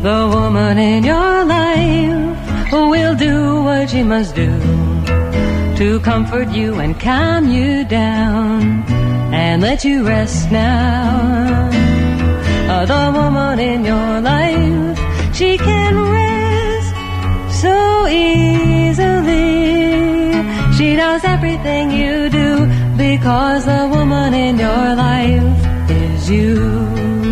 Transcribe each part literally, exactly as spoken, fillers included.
The woman in your life who will do what she must do to comfort you and calm you down and let you rest now. Uh, the woman in your life, she can rest so easily. She knows everything you do because the woman in your life is you.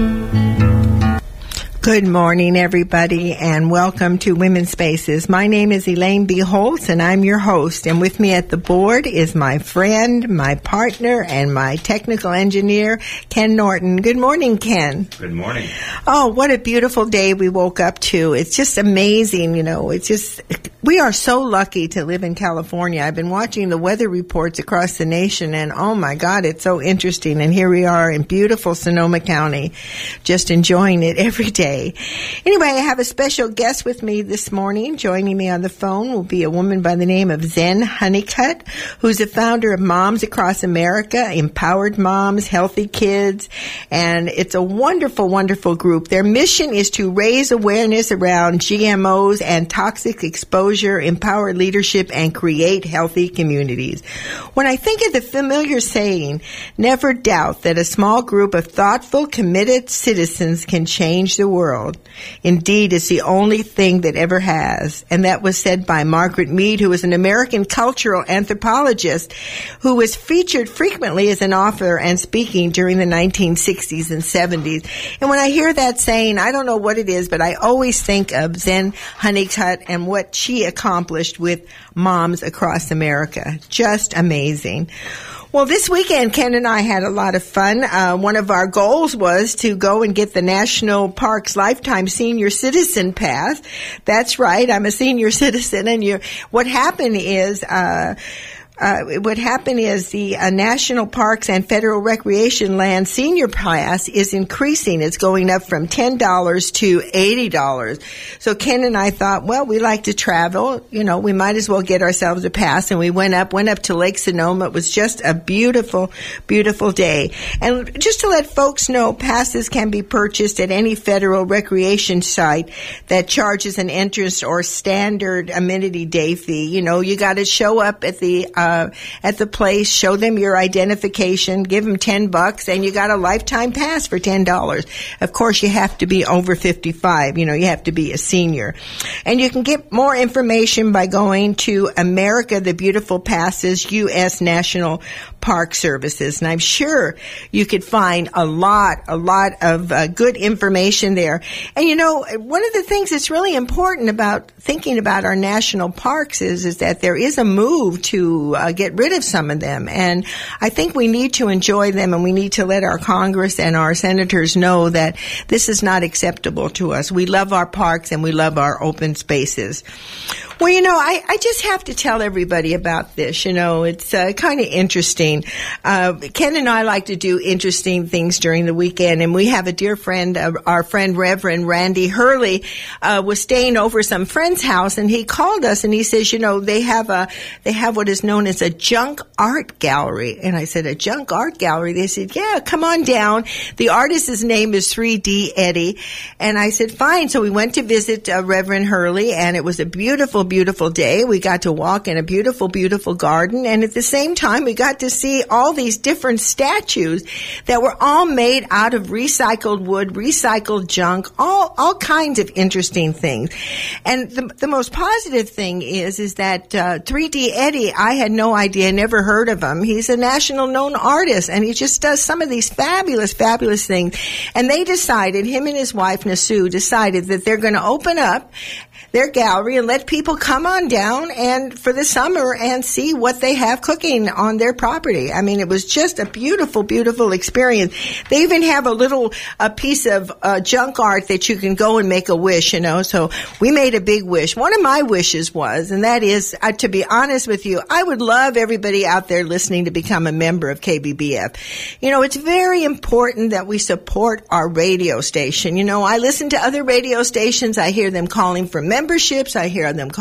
Good morning, everybody, and welcome to Women's Spaces. My name is Elaine B. Holtz, and I'm your host. And with me at the board is my friend, my partner, and my technical engineer, Ken Norton. Good morning, Ken. Good morning. Oh, what a beautiful day we woke up to. It's just amazing, you know. It's just, we are so lucky to live in California. I've been watching the weather reports across the nation, and oh my God, it's so interesting. And here we are in beautiful Sonoma County, just enjoying it every day. Anyway, I have a special guest with me this morning. Joining me on the phone will be a woman by the name of Zen Honeycutt, who's the founder of Moms Across America, Empowered Moms, Healthy Kids, and it's a wonderful, wonderful group. Their mission is to raise awareness around G M Os and toxic exposure, empower leadership, and create healthy communities. When I think of the familiar saying, never doubt that a small group of thoughtful, committed citizens can change the world. World. Indeed, it's the only thing that ever has. And that was said by Margaret Mead, who was an American cultural anthropologist who was featured frequently as an author and speaking during the nineteen sixties and seventies. And when I hear that saying, I don't know what it is, but I always think of Zen Honeycutt and what she accomplished with Moms Across America. Just amazing. Well, this weekend, Ken and I had a lot of fun. Uh, one of our goals was to go and get the National Parks Lifetime Senior Citizen Pass. That's right. I'm a senior citizen. And you, what happened is, uh, Uh, what happened is the uh, National Parks and Federal Recreation Land Senior Pass is increasing. It's going up from ten dollars to eighty dollars. So Ken and I thought, well, we like to travel. You know, we might as well get ourselves a pass. And we went up, went up to Lake Sonoma. It was just a beautiful, beautiful day. And just to let folks know, passes can be purchased at any federal recreation site that charges an entrance or standard amenity day fee. You know, you got to show up at the uh, Uh, at the place, show them your identification, give them ten bucks, and you got a lifetime pass for ten dollars. Of course, you have to be over fifty-five. You know, you have to be a senior. And you can get more information by going to America the Beautiful Passes U S National Park Services. And I'm sure you could find a lot, a lot of uh, good information there. And you know, one of the things that's really important about thinking about our national parks is, is that there is a move to uh, get rid of some of them. And I think we need to enjoy them, and we need to let our Congress and our senators know that this is not acceptable to us. We love our parks and we love our open spaces. Well, you know, I, I just have to tell everybody about this. You know, it's uh, kind of interesting. Uh, Ken and I like to do interesting things during the weekend, and we have a dear friend, uh, our friend Reverend Randy Hurley, uh, was staying over some friend's house, and he called us and he says, you know, they have a, they have what is known as a junk art gallery. And I said, a junk art gallery? They said, yeah, come on down. The artist's name is three D Eddie. And I said, fine. So we went to visit uh, Reverend Hurley, and it was a beautiful, beautiful day. We got to walk in a beautiful, beautiful garden. And at the same time, we got to see all these different statues that were all made out of recycled wood, recycled junk, all, all kinds of interesting things. And the, the most positive thing is, is that, uh, three D Eddie, I had no idea, never heard of him. He's a national known artist, and he just does some of these fabulous, fabulous things. And they decided, him and his wife, Nasu, decided that they're going to open up their gallery and let people come on down and for the summer and see what they have cooking on their property. I mean, it was just a beautiful, beautiful experience. They even have a little a piece of uh, junk art that you can go and make a wish, you know. So we made a big wish. One of my wishes was, and that is, uh, to be honest with you, I would love everybody out there listening to become a member of K B B F. You know, it's very important that we support our radio station. You know, I listen to other radio stations. I hear them calling for memberships. I hear them calling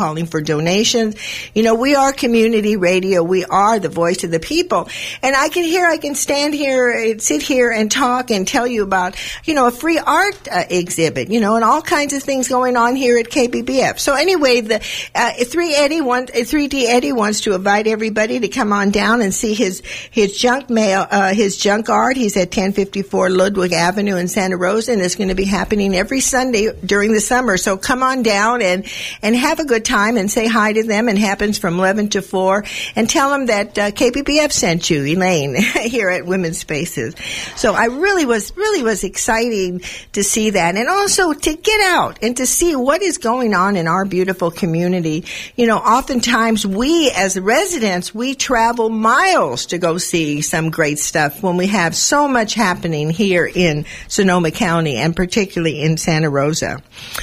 calling for donations. You know, we are community radio. We are the voice of the people. And I can hear, I can stand here and sit here and talk and tell you about, you know, a free art uh, exhibit, you know, and all kinds of things going on here at K B B F. So anyway, the uh, three Eddie wants, three D Eddie wants to invite everybody to come on down and see his his junk mail, uh, his junk art. He's at ten fifty-four Ludwig Avenue in Santa Rosa, and it's going to be happening every Sunday during the summer. So come on down and and have a good time and say hi to them. It happens from eleven to four, and tell them that uh, K B B F sent you, Elaine, here at Women's Spaces. So I really was really was exciting to see that, and also to get out and to see what is going on in our beautiful community. You know, oftentimes we as residents, we travel miles to go see some great stuff when we have so much happening here in Sonoma County and particularly in Santa Rosa.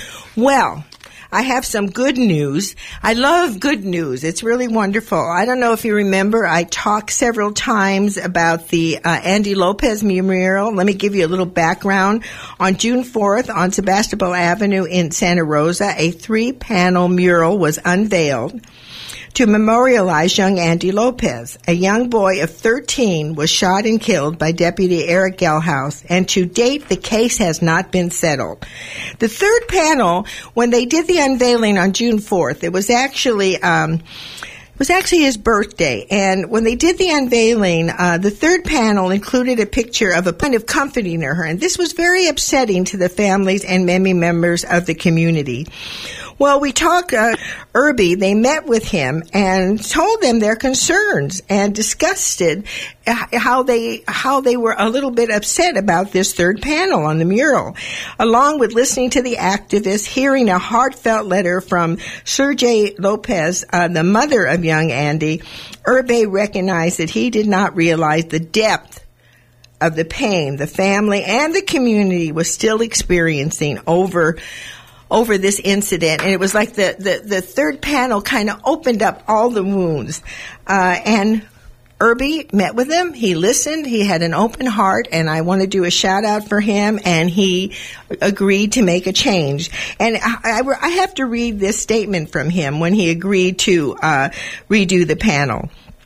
Well, I have some good news. I love good news. It's really wonderful. I don't know if you remember, I talked several times about the uh, Andy Lopez mural. Let me give you a little background. On June fourth, on Sebastopol Avenue in Santa Rosa, a three-panel mural was unveiled to memorialize young Andy Lopez. A young boy of thirteen was shot and killed by Deputy Eric Gelhaus, and to date, the case has not been settled. The third panel, when they did the unveiling on June fourth, it was actually... Um, It was actually his birthday, and when they did the unveiling, uh, the third panel included a picture of a kind of comforting her, and this was very upsetting to the families and many members of the community. Well, we talked, uh, Irby, they met with him and told them their concerns and discussed it, how they, how they were a little bit upset about this third panel on the mural. Along with listening to the activists, hearing a heartfelt letter from Sergey Lopez, uh, the mother of young Andy, Irby recognized that he did not realize the depth of the pain the family and the community was still experiencing over over this incident. And it was like the, the, the third panel kind of opened up all the wounds. Uh, and Irby met with him. He listened. He had an open heart, and I want to do a shout out for him, and he agreed to make a change. And I, I, I have to read this statement from him when he agreed to uh, redo the panel.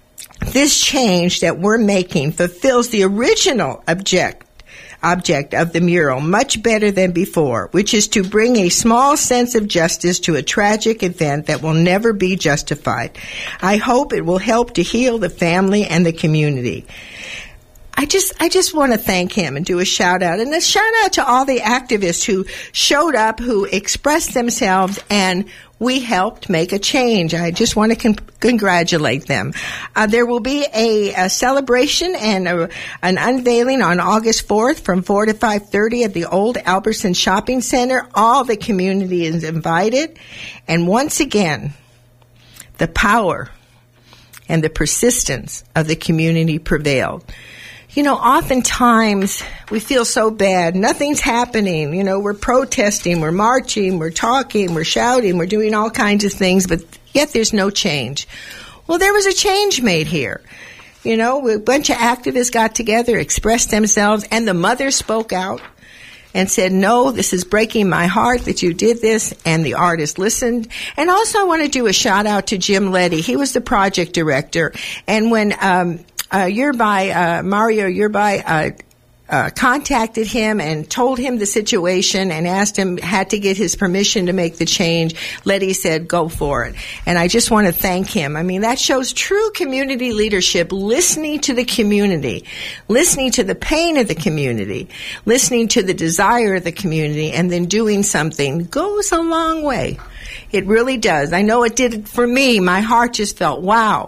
This change that we're making fulfills the original object object of the mural much better than before, which is to bring a small sense of justice to a tragic event that will never be justified. I hope it will help to heal the family and the community. I just, I just want to thank him and do a shout out, and a shout out to all the activists who showed up, who expressed themselves, and we helped make a change. I just want to con- congratulate them. Uh, there will be a, a celebration and a, an unveiling on August fourth from four to five thirty at the old Albertson Shopping Center. All the community is invited. And once again, the power and the persistence of the community prevailed. You know, oftentimes we feel so bad. Nothing's happening. You know, we're protesting, we're marching, we're talking, we're shouting, we're doing all kinds of things, but yet there's no change. Well, there was a change made here. You know, a bunch of activists got together, expressed themselves, and the mother spoke out and said, no, this is breaking my heart that you did this, and the artist listened. And also I want to do a shout out to Jim Leddy. He was the project director, and when um Uh, Yerby, uh, Mario Yerby, uh, uh, contacted him and told him the situation and asked him, had to get his permission to make the change. Letty said, go for it. And I just want to thank him. I mean, that shows true community leadership, listening to the community, listening to the pain of the community, listening to the desire of the community, and then doing something goes a long way. It really does. I know it did for me. My heart just felt, wow.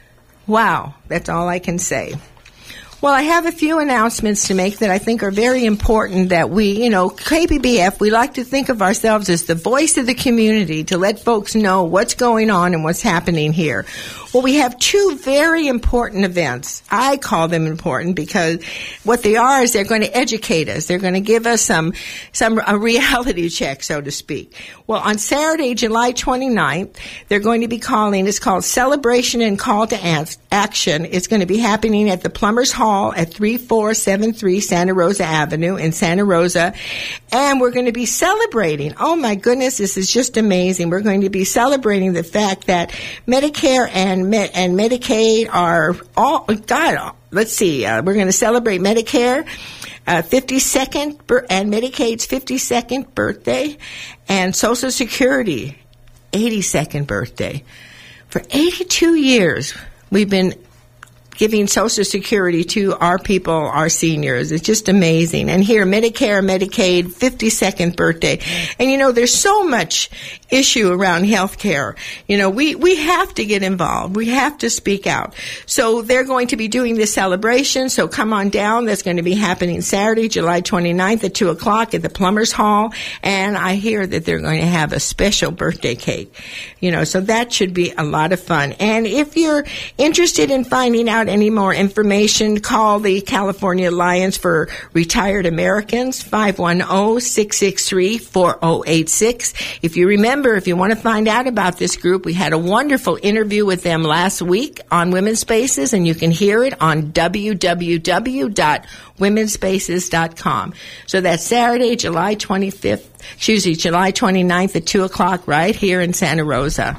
Wow, that's all I can say. Well, I have a few announcements to make that I think are very important that we, you know, K B B F, we like to think of ourselves as the voice of the community to let folks know what's going on and what's happening here. Well, we have two very important events. I call them important because what they are is they're going to educate us. They're going to give us some, some, a reality check, so to speak. Well, on Saturday, July twenty-ninth, they're going to be calling, it's called Celebration and Call to action is going to be happening at the Plumbers Hall at thirty-four seventy-three Santa Rosa Avenue in Santa Rosa. And we're going to be celebrating. Oh my goodness, this is just amazing. We're going to be celebrating the fact that Medicare and Med- and Medicaid are all, God, let's see, uh, we're going to celebrate Medicare Uh, fifty-second bir- and Medicaid's fifty-second birthday, and Social Security eighty-second birthday. For eighty-two years, we've been giving Social Security to our people, our seniors. It's just amazing. And here, Medicare, Medicaid, fifty-second birthday. And, you know, there's so much issue around health care. You know, we, we have to get involved. We have to speak out. So they're going to be doing this celebration. So come on down. That's going to be happening Saturday, July twenty-ninth at two o'clock at the Plumbers Hall. And I hear that they're going to have a special birthday cake. You know, so that should be a lot of fun. And if you're interested in finding out any more information, call the California Alliance for Retired Americans, five one zero, six six three, four zero eight six. If you remember, if you want to find out about this group, we had a wonderful interview with them last week on Women's Spaces, and you can hear it on w w w dot women's spaces dot com. So that's Saturday, July twenty-fifth, excuse me, July twenty-ninth at two o'clock right here in Santa Rosa.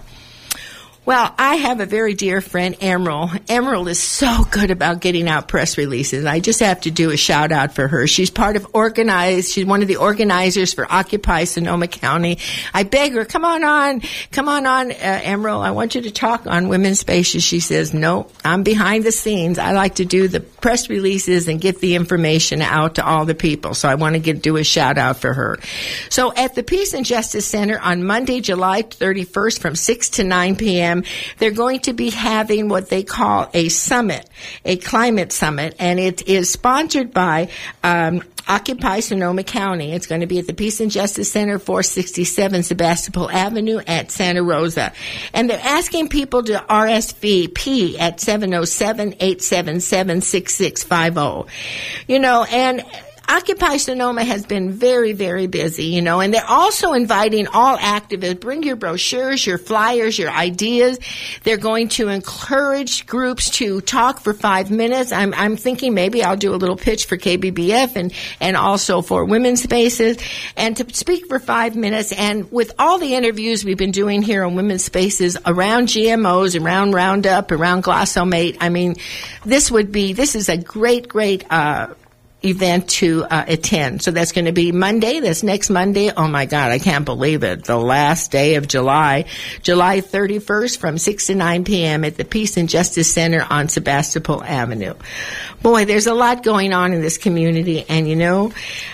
Well, I have a very dear friend, Emerald. Emerald is so good about getting out press releases. I just have to do a shout out for her. She's part of organized. She's one of the organizers for Occupy Sonoma County. I beg her, come on on, come on on, uh, Emerald. I want you to talk on Women's Spaces. She says, no, I'm behind the scenes. I like to do the press releases and get the information out to all the people. So I want to get, do a shout out for her. So at the Peace and Justice Center on Monday, July thirty-first from six to nine p.m., they're going to be having what they call a summit, a climate summit, and it is sponsored by um, Occupy Sonoma County. It's going to be at the Peace and Justice Center, four sixty-seven Sebastopol Avenue at Santa Rosa. And they're asking people to R S V P at seven oh seven, eight seven seven, six six five oh. You know, and Occupy Sonoma has been very, very busy, you know, and they're also inviting all activists. Bring your brochures, your flyers, your ideas. They're going to encourage groups to talk for five minutes. I'm, I'm thinking maybe I'll do a little pitch for K B B F and, and also for Women's Spaces, and to speak for five minutes. And with all the interviews we've been doing here on Women's Spaces around G M Os, around Roundup, around Glyphosate, I mean, this would be, this is a great, great, uh, event to uh, attend. So that's going to be Monday. That's next Monday. Oh my God, I can't believe it. The last day of July, July thirty-first from six to nine p.m. at the Peace and Justice Center on Sebastopol Avenue. Boy, there's a lot going on in this community, and you know,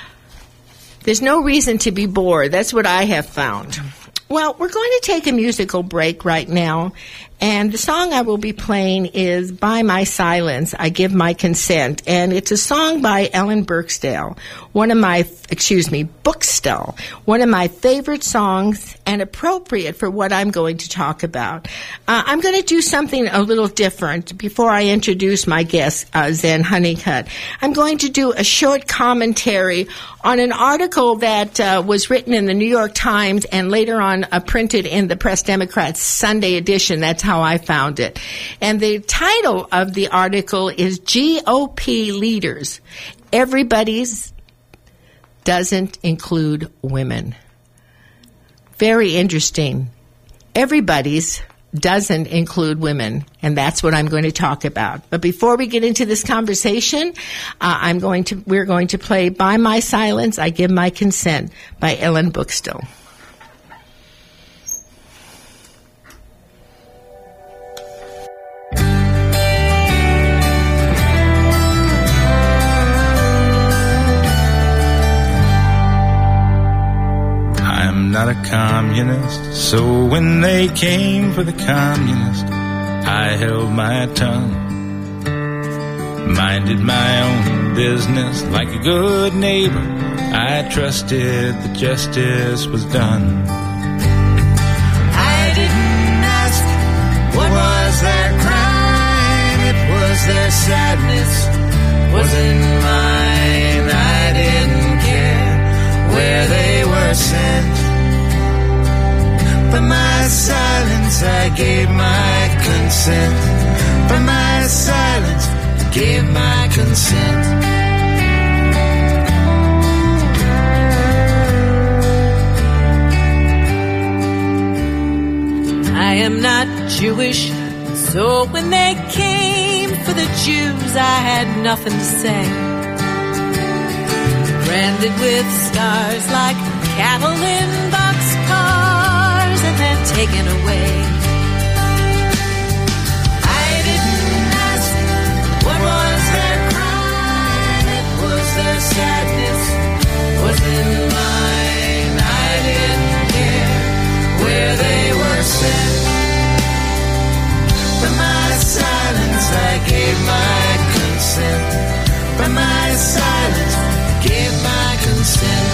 there's no reason to be bored. That's what I have found. Well, we're going to take a musical break right now, and the song I will be playing is By My Silence, I Give My Consent, and it's a song by Ellen Burksdale, one of my, excuse me, Bookstall, one of my favorite songs and appropriate for what I'm going to talk about. Uh, I'm going to do something a little different before I introduce my guest, uh, Zen Honeycutt. I'm going to do a short commentary on an article that uh, was written in the New York Times and later on uh, printed in the Press Democrat's Sunday edition. That's how I found it. And the title of the article is G O P Leaders. Everybody's doesn't include women. Very interesting. Everybody's doesn't include women, and that's what I'm going to talk about. But before we get into this conversation, uh, I'm going to we're going to play By My Silence, I Give My Consent by Ellen Burksdale. I'm not a communist, so when they came for the communist, I held my tongue, minded my own business like a good neighbor. I trusted that justice was done. I didn't ask what was their crime, it was their sadness, wasn't mine. I didn't care where they were sent, but my silence silence, I gave my consent. By my silence, I gave my consent. I am not Jewish, so when they came for the Jews, I had nothing to say. Branded with stars like cattle in boxcars and then taken away. I didn't ask what was their crime, it was their sadness, wasn't mine. I didn't care where they were sent. By my silence, I gave my consent. By my silence, I gave my consent.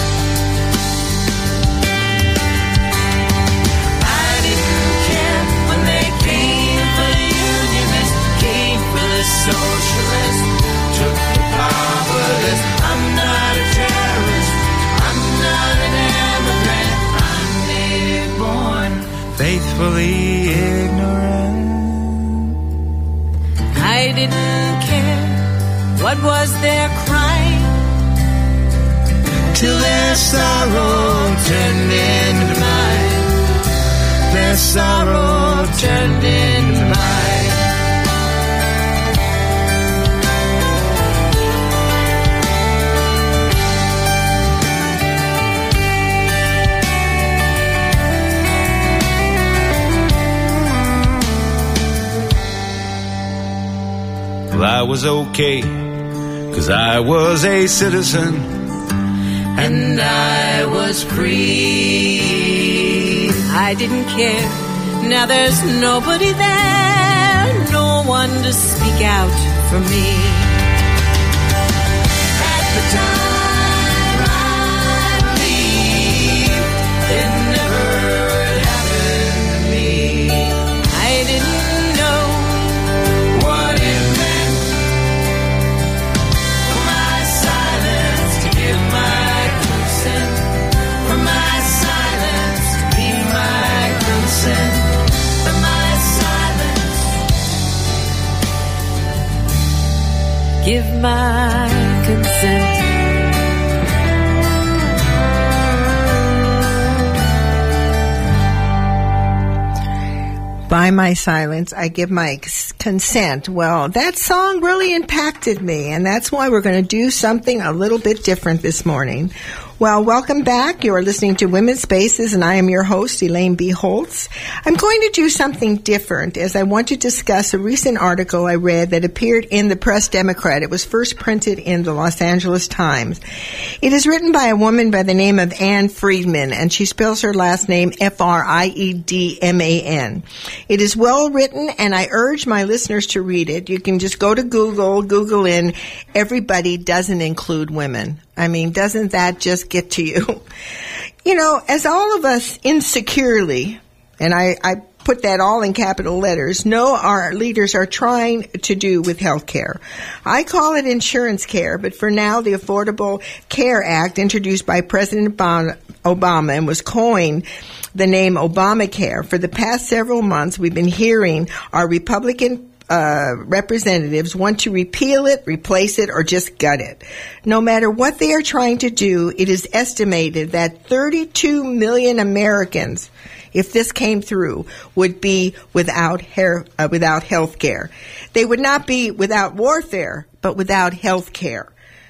I didn't care when they came for the unionists, came for the socialists, took the powerless. I'm not a terrorist, I'm not an immigrant, I'm native born, Faithfully ignorant. I didn't care what was their crime, till their sorrow turned into mine. Their sorrow turned into mine. Well, I was okay, 'cause I was a citizen, and I was free. I didn't care. Now there's nobody there, no one to speak out for me. At the time I believed it never happened to me. I didn't know what it meant for my silence to give my consent, for my silence to be my consent, for my silence give my consent. By my silence, I give my consent. Well, that song really impacted me, and that's why we're going to do something a little bit different this morning. Well, welcome back. You are listening to Women's Spaces, and I am your host, Elaine B. Holtz. I'm going to do something different, as I want to discuss a recent article I read that appeared in the Press Democrat. It was first printed in the Los Angeles Times. It is written by a woman by the name of Ann Friedman, and she spells her last name F R I E D M A N. It is well written, and I urge my listeners to read it. You can just go to Google, Google in, everybody doesn't include women. I mean, doesn't that just get to you? You know, as all of us insecurely, and I, I put that all in capital letters, know our leaders are trying to do with health care. I call it insurance care, but for now, the Affordable Care Act, introduced by President Obama and was coined the name Obamacare. For the past several months, we've been hearing our Republican Uh, representatives want to repeal it, replace it, or just gut it. No matter what they are trying to do, it is estimated that thirty-two million Americans, if this came through, would be without hair, uh, without health care. They would not be without warfare, but without health care.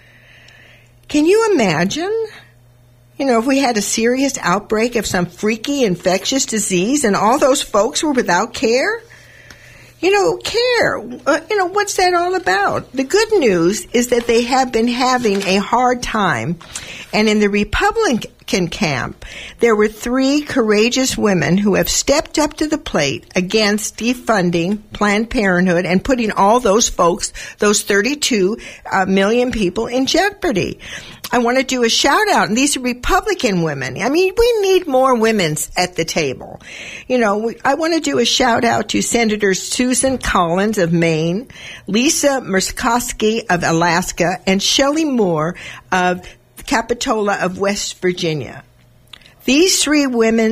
Can you imagine? You know, if we had a serious outbreak of some freaky infectious disease and all those folks were without care? You know, care. Uh, you know, what's that all about? The good news is that they have been having a hard time. And in the Republican camp, there were three courageous women who have stepped up to the plate against defunding Planned Parenthood and putting all those folks, those thirty-two uh, million people, in jeopardy. I want to do a shout out, and these are Republican women. I mean, we need more women at the table. You know, we, I want to do a shout out to Senators Susan Collins of Maine, Lisa Murkowski of Alaska, and Shelley Moore of Capitola of West Virginia. These three women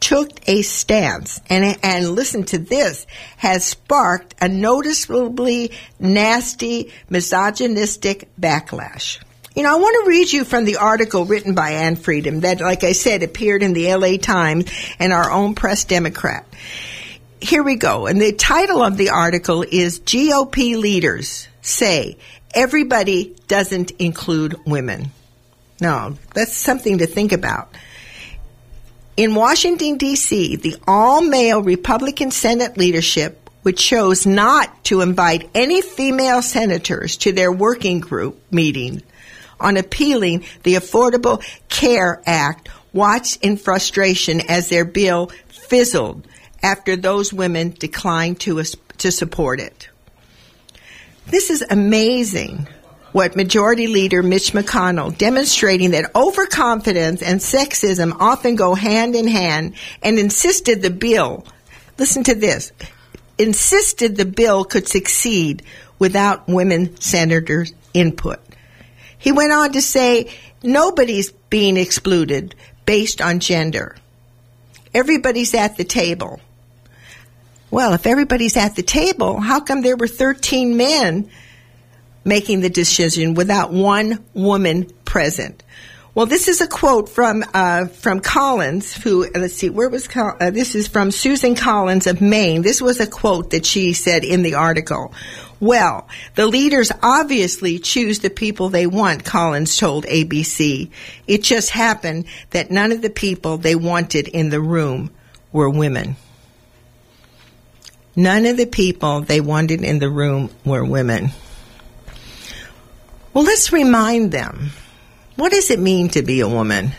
took a stance, and, and listen to this, has sparked a noticeably nasty, misogynistic backlash. You know, I want to read you from the article written by Ann Freedom that, like I said, appeared in the L A Times and our own Press Democrat. Here we go. And the title of the article is G O P Leaders Say Everybody Doesn't Include Women. No, that's something to think about. In Washington, D C, the all-male Republican Senate leadership, which chose not to invite any female senators to their working group meeting on appealing the Affordable Care Act, watched in frustration as their bill fizzled after those women declined to, to support it. This is amazing. What Majority Leader Mitch McConnell, demonstrating that overconfidence and sexism often go hand in hand, and insisted the bill, listen to this, insisted the bill could succeed without women senators' input. He went on to say, nobody's being excluded based on gender. Everybody's at the table. Well, if everybody's at the table, how come there were thirteen men making the decision without one woman present? Well, this is a quote from uh, from Collins, who, let's see, where was Col- uh, this is from Susan Collins of Maine. This was a quote that she said in the article. Well, the leaders obviously choose the people they want, Collins told A B C. It just happened that none of the people they wanted in the room were women. None of the people they wanted in the room were women. Well, let's remind them, what does it mean to be a woman?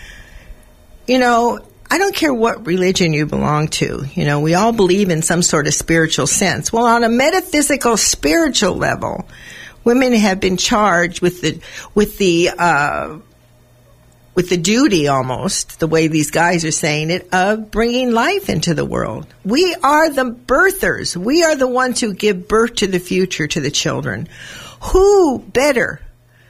You know, I don't care what religion you belong to. You know, we all believe in some sort of spiritual sense. Well, on a metaphysical, spiritual level, women have been charged with the, with the, uh, with the duty almost, the way these guys are saying it, of bringing life into the world. We are the birthers. We are the ones who give birth to the future, to the children. Who better,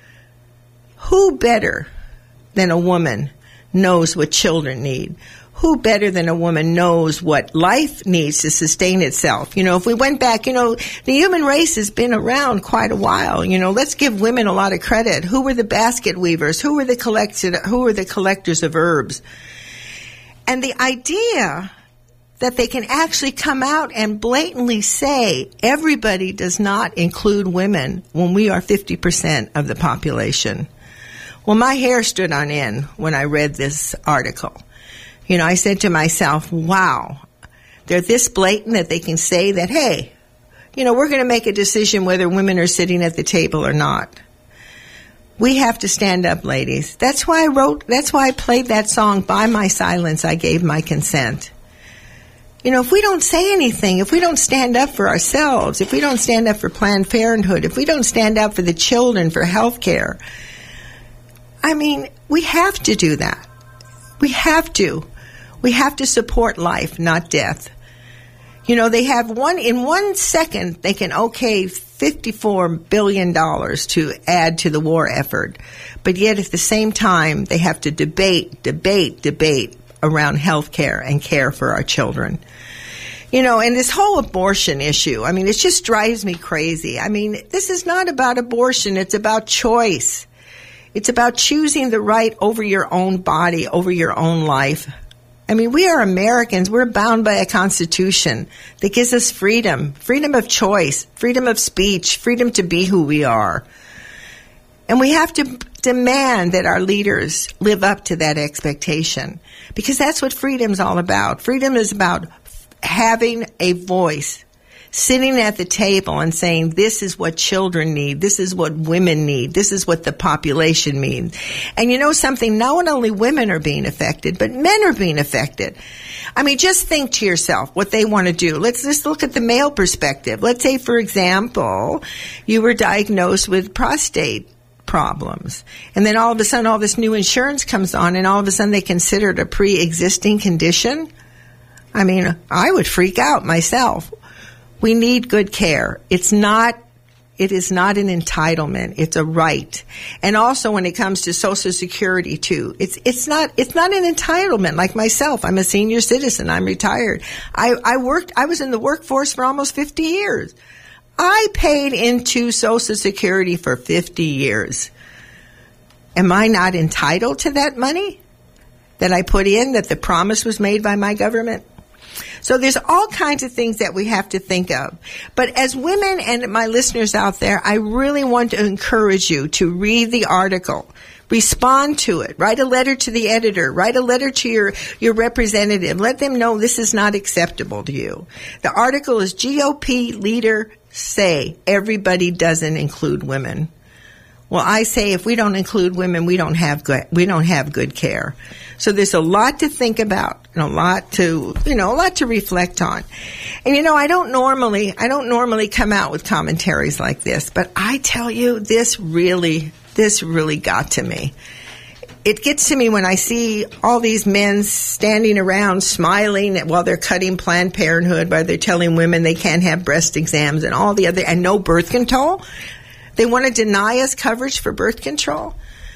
who better than a woman knows what children need? Who better than a woman knows what life needs to sustain itself? You know, if we went back, you know, the human race has been around quite a while. You know, let's give women a lot of credit. Who were the basket weavers? Who were the collected, who were the collectors of herbs? And the idea that they can actually come out and blatantly say everybody does not include women when we are fifty percent of the population. Well, my hair stood on end when I read this article. You know, I said to myself, wow, they're this blatant that they can say that, hey, you know, we're going to make a decision whether women are sitting at the table or not. We have to stand up, ladies. That's why I wrote, that's why I played that song, By My Silence, I Gave My Consent. You know, if we don't say anything, if we don't stand up for ourselves, if we don't stand up for Planned Parenthood, if we don't stand up for the children, for health care, I mean, we have to do that. We have to. We have to support life, not death. You know, they have one, in one second, they can okay fifty-four billion dollars to add to the war effort. But yet at the same time, they have to debate, debate, debate around health care and care for our children. You know, and this whole abortion issue, I mean, it just drives me crazy. I mean, this is not about abortion. It's about choice. It's about choosing the right over your own body, over your own life. I mean, we are Americans. We're bound by a constitution that gives us freedom, freedom of choice, freedom of speech, freedom to be who we are. And we have to demand that our leaders live up to that expectation, because that's what freedom's all about. Freedom is about having a voice, sitting at the table and saying, this is what children need, this is what women need, this is what the population needs. And you know something, not only women are being affected, but men are being affected. I mean, just think to yourself what they want to do. Let's just look at the male perspective. Let's say, for example, you were diagnosed with prostate problems, and then all of a sudden all this new insurance comes on, and all of a sudden they consider it a pre-existing condition. I mean, I would freak out myself. We need good care. It's not, It is not an entitlement. It's a right. And also when it comes to Social Security too, it's, it's not, it's not an entitlement. Like myself, I'm a senior citizen. I'm retired. I, I worked, I was in the workforce for almost fifty years. I paid into Social Security for fifty years. Am I not entitled to that money that I put in, that the promise was made by my government? So there's all kinds of things that we have to think of. But as women and my listeners out there, I really want to encourage you to read the article. Respond to it. Write a letter to the editor. Write a letter to your, your representative. Let them know this is not acceptable to you. The article is G O P leader say everybody doesn't include women. Well, I say if we don't include women, we don't have good, we don't have good care. So there's a lot to think about and a lot to, you know, a lot to reflect on. And you know, I don't normally, I don't normally come out with commentaries like this, but I tell you, this really, this really got to me. It gets to me when I see all these men standing around smiling while they're cutting Planned Parenthood, while they're telling women they can't have breast exams and all the other, and no birth control. They want to deny us coverage for birth control.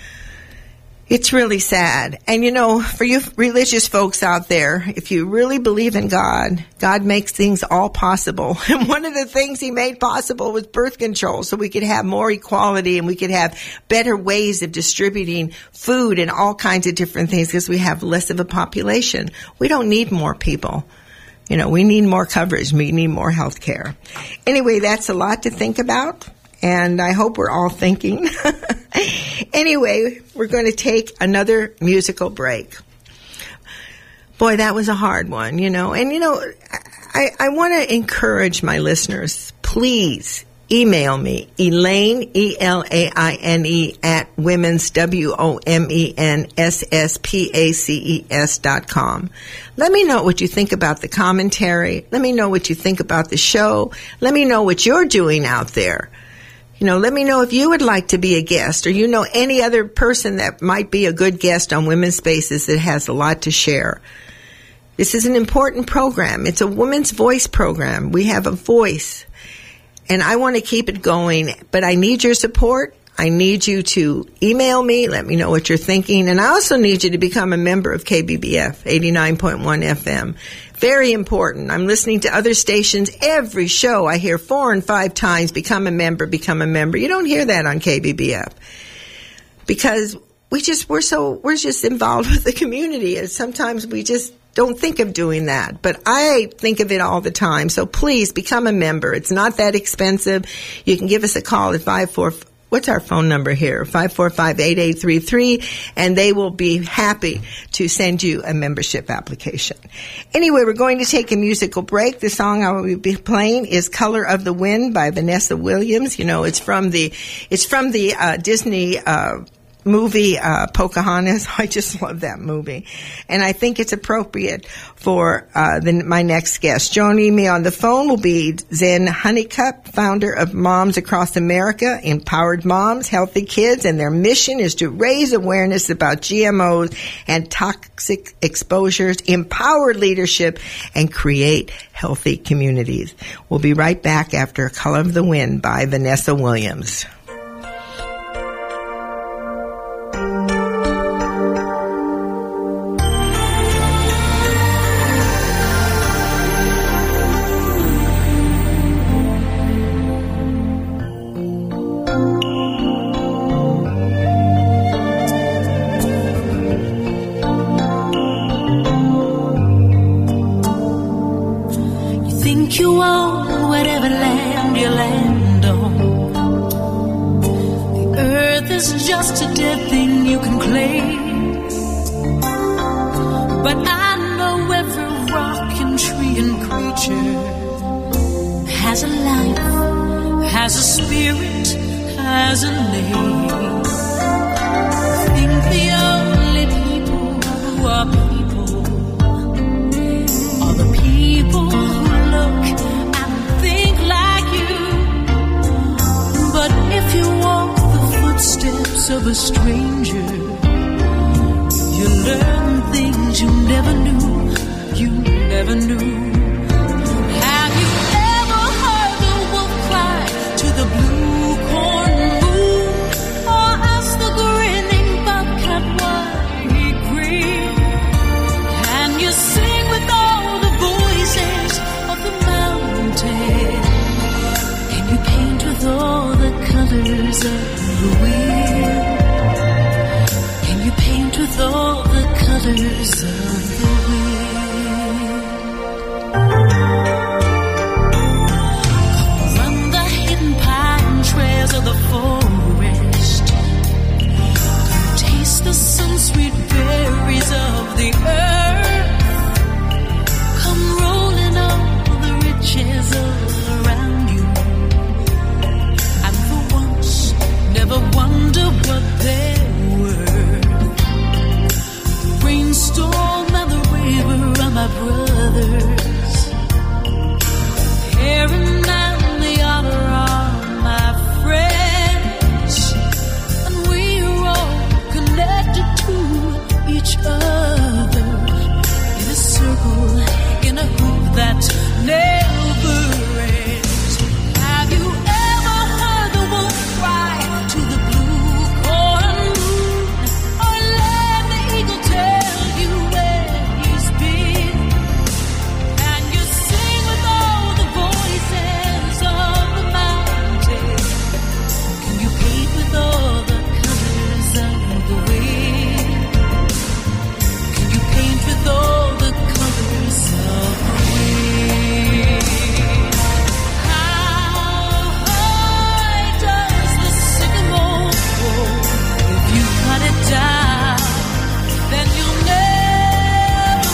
It's really sad. And you know, for you religious folks out there, if you really believe in God, God makes things all possible. And one of the things he made possible was birth control, so we could have more equality and we could have better ways of distributing food and all kinds of different things because we have less of a population. We don't need more people. You know, we need more coverage. We need more health care. Anyway, that's a lot to think about. And I hope we're all thinking. Anyway, we're going to take another musical break. Boy, that was a hard one, you know. And, you know, I, I want to encourage my listeners, please email me, Elaine, E L A I N E, at women's, W O M E N S S P A C E S dot com. Let me know what you think about the commentary. Let me know what you think about the show. Let me know what you're doing out there. You know, let me know if you would like to be a guest or you know any other person that might be a good guest on Women's Spaces that has a lot to share. This is an important program. It's a woman's voice program. We have a voice, and I want to keep it going, but I need your support. I need you to email me, let me know what you're thinking, and I also need you to become a member of K B B F, eighty-nine point one F M. Very important. I'm listening to other stations. Every show I hear four and five times, become a member, become a member. You don't hear that on K B B F because we just, we're so, we're just involved with the community, and sometimes we just don't think of doing that. But I think of it all the time. So please become a member. It's not that expensive. You can give us a call at five four four What's our phone number here? five four five, eight eight three three, and they will be happy to send you a membership application. Anyway, we're going to take a musical break. The song I will be playing is Color of the Wind by Vanessa Williams. You know, it's from the, it's from the, uh, Disney, uh, movie, uh, Pocahontas. I just love that movie. And I think it's appropriate for, uh, the, my next guest. Joining me on the phone will be Zen Honeycutt, founder of Moms Across America, Empowered Moms, Healthy Kids, and their mission is to raise awareness about G M Os and toxic exposures, empower leadership, and create healthy communities. We'll be right back after Color of the Wind by Vanessa Williams. You own whatever land you land on. The earth is just a dead thing you can claim. But I know every rock and tree and creature has a life, has a spirit, has a name. I think the only people who are people are the people who look and think like you. But if you walk the footsteps of a stranger, you learn things you never knew, you never knew. Have you ever heard the wolf cry to the blue of the wheel? Can you paint with all the colors of the wheel? Run the hidden pine trails of the forest. Taste the sun-sweet berries of the earth. Come rolling all the riches all around you. And for once, never wonder what they're worth. The rainstorm and the river are my brothers. Hearing and the honor are my friends. And we're all connected to each other in a circle, in a hoop that never ends. Have you ever heard the wolf cry to the blue corn moon, or let the eagle tell you where he's been? Can you sing with all the voices of the mountain? Can you paint with all the colors of the wind? Can you paint with all the colors of the wind? How high does the sycamore grow? If you cut it down, then you'll never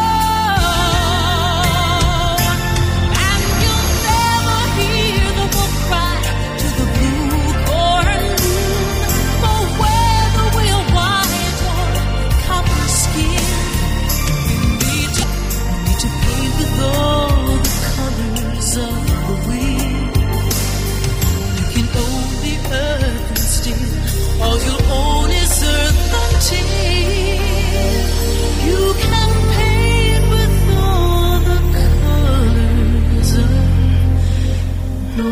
know. And you'll never hear the wolf cry to the blue corn moon, for where the real white or copper skin. You need to, you need to paint with all the colors of the wind. You can own the earth and still all you'll own is earth until you can paint with all the colors of the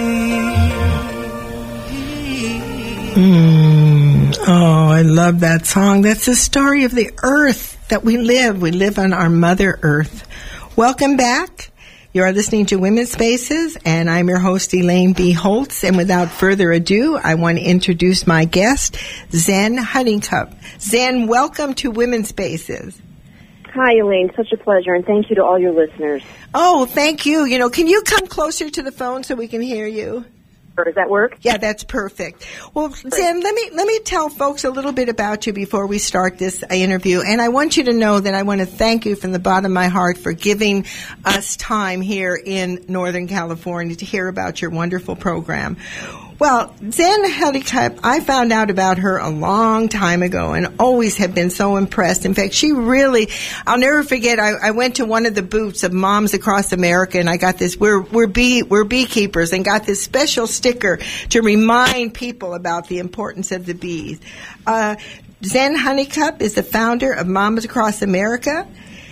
wind. Oh, I love that song. That's the story of the earth that we live. We live on our Mother Earth. Welcome back. You are listening to Women's Spaces, and I'm your host, Elaine B. Holtz. And without further ado, I want to introduce my guest, Zen Honeycup. Zen, welcome to Women's Spaces. Hi, Elaine. Such a pleasure, and thank you to all your listeners. Oh, thank you. You know, can you come closer to the phone so we can hear you? Or does that work? Yeah, that's perfect. Well, Zen, let me let me tell folks a little bit about you before we start this interview. And I want you to know that I want to thank you from the bottom of my heart for giving us time here in Northern California to hear about your wonderful program. Well, Zen Honeycup, I found out about her a long time ago and always have been so impressed. In fact, she really, I'll never forget, I, I went to one of the booths of Moms Across America, and I got this, we're, we're bee, we're beekeepers, and got this special sticker to remind people about the importance of the bees. Uh, Zen Honeycup is the founder of Moms Across America.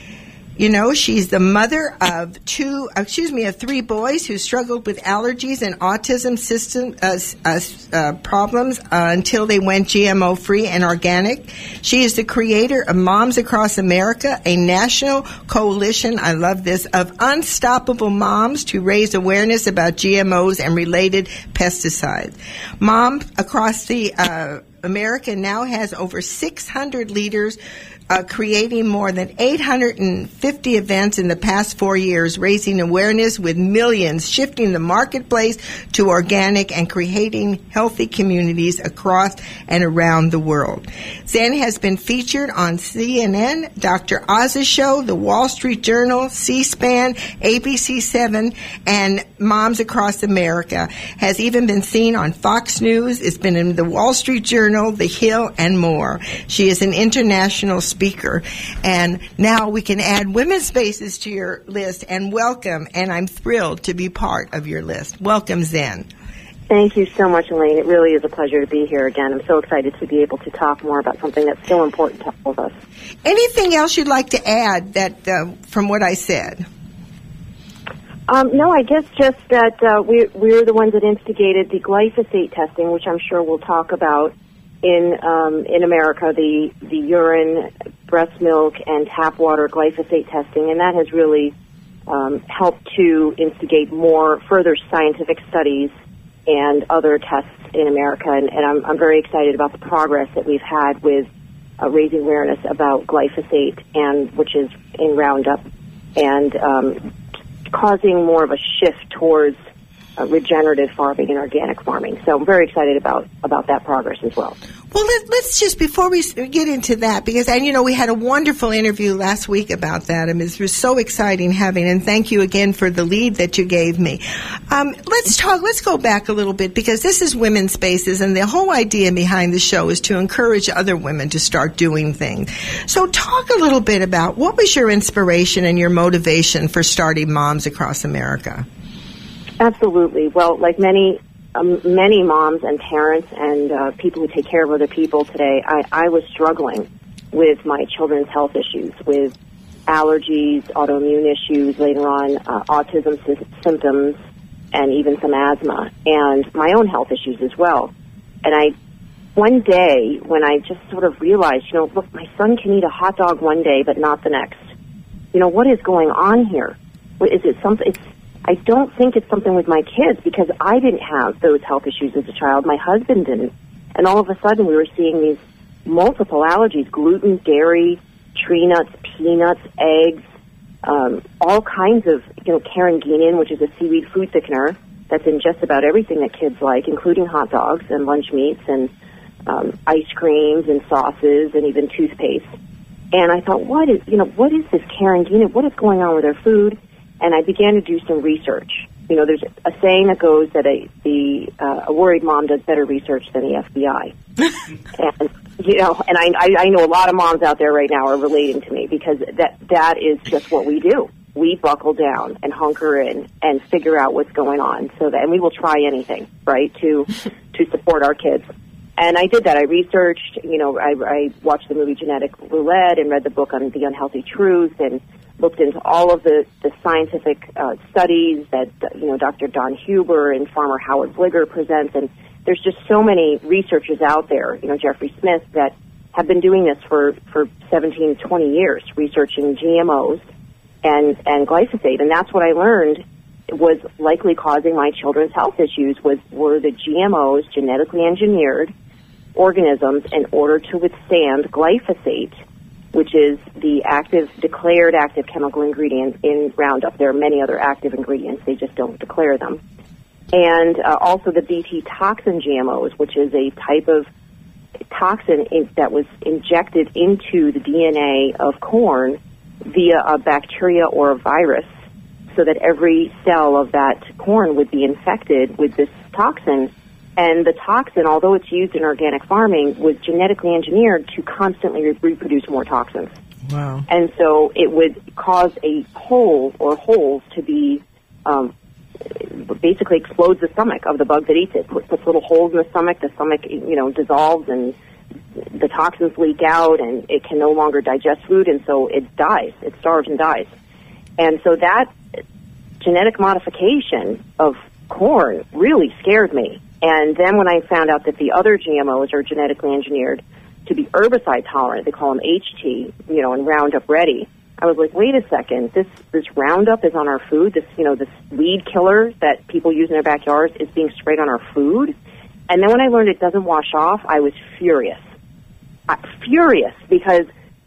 You know, she's the mother of two, excuse me, of three boys who struggled with allergies and autism system uh, uh, uh, problems uh, until they went G M O free and organic. She is the creator of Moms Across America, a national coalition, I love this, of unstoppable moms to raise awareness about G M Os and related pesticides. Mom Across the uh, America now has over six hundred leaders Uh, creating more than eight hundred fifty events in the past four years, raising awareness with millions, shifting the marketplace to organic, and creating healthy communities across and around the world. Zen has been featured on C N N, Doctor Oz's show, The Wall Street Journal, C-SPAN, A B C seven, and Moms Across America. Has even been seen on Fox News. It's been in The Wall Street Journal, The Hill, and more. She is an international speaker. Speaker. And now we can add Women's Spaces to your list, and welcome, and I'm thrilled to be part of your list. Welcome, Zen. Thank you so much, Elaine. It really is a pleasure to be here again. I'm so excited to be able to talk more about something that's so important to all of us. Anything else you'd like to add that uh, from what I said? Um, no, I guess just that uh, we, we're the ones that instigated the glyphosate testing, which I'm sure we'll talk about in um, in America, the, the urine, breast milk, and tap water glyphosate testing, and that has really um, helped to instigate more further scientific studies and other tests in America. And, and I'm, I'm very excited about the progress that we've had with uh, raising awareness about glyphosate, and which is in Roundup, and um, causing more of a shift towards uh, regenerative farming and organic farming. So I'm very excited about, about that progress as well. Well, let, let's just, before we s- get into that, because, and you know, we had a wonderful interview last week about that, and it was so exciting having, and thank you again for the lead that you gave me. Um, let's talk, let's go back a little bit, because this is Women's Spaces, and the whole idea behind the show is to encourage other women to start doing things. So talk a little bit about, what was your inspiration and your motivation for starting Moms Across America? Absolutely. Well, like many um, many moms and parents and uh, people who take care of other people today, I, I was struggling with my children's health issues, with allergies, autoimmune issues, later on uh, autism sy- symptoms, and even some asthma, and my own health issues as well. And I, one day, when I just sort of realized, you know, look, my son can eat a hot dog one day, but not the next. You know, what is going on here? What, is it something? It's I don't think it's something with my kids, because I didn't have those health issues as a child. My husband didn't. And all of a sudden we were seeing these multiple allergies: gluten, dairy, tree nuts, peanuts, eggs, um, all kinds of, you know, carrageenan, which is a seaweed food thickener that's in just about everything that kids like, including hot dogs and lunch meats and um, ice creams and sauces and even toothpaste. And I thought, what is, you know, what is this carrageenan? What is going on with our food? And I began to do some research. You know, there's a saying that goes that a the uh, a worried mom does better research than the F B I. And you know, and I, I I know a lot of moms out there right now are relating to me, because that that is just what we do. We buckle down and hunker in and figure out what's going on, so that, and we will try anything, right, to to support our kids. And I did that. I researched. You know, I, I watched the movie Genetic Roulette and read the book on The Unhealthy Truth, and looked into all of the, the scientific uh, studies that, you know, Doctor Don Huber and Farmer Howard Bligger presents. And there's just so many researchers out there, you know, Jeffrey Smith, that have been doing this for, for seventeen, twenty years, researching G M Os and, and glyphosate. And that's what I learned was likely causing my children's health issues, was were the G M Os, genetically engineered organisms, in order to withstand glyphosate, which is the active, declared active chemical ingredient in Roundup. There are many other active ingredients, they just don't declare them. And uh, also the Bt toxin G M Os, which is a type of toxin in, that was injected into the D N A of corn via a bacteria or a virus, so that every cell of that corn would be infected with this toxin. And the toxin, although it's used in organic farming, was genetically engineered to constantly re- reproduce more toxins. Wow. And so it would cause a hole or holes to be, um, basically explodes the stomach of the bug that eats it. Puts, puts little holes in the stomach. The stomach, you know, dissolves, and the toxins leak out, and it can no longer digest food, and so it dies. It starves and dies. And so that genetic modification of corn really scared me. And then when I found out that the other G M Os are genetically engineered to be herbicide tolerant, they call them H T, you know, and Roundup Ready, I was like, wait a second, this this Roundup is on our food, this, you know, this weed killer that people use in their backyards is being sprayed on our food. And then when I learned it doesn't wash off, I was furious. Uh, furious, because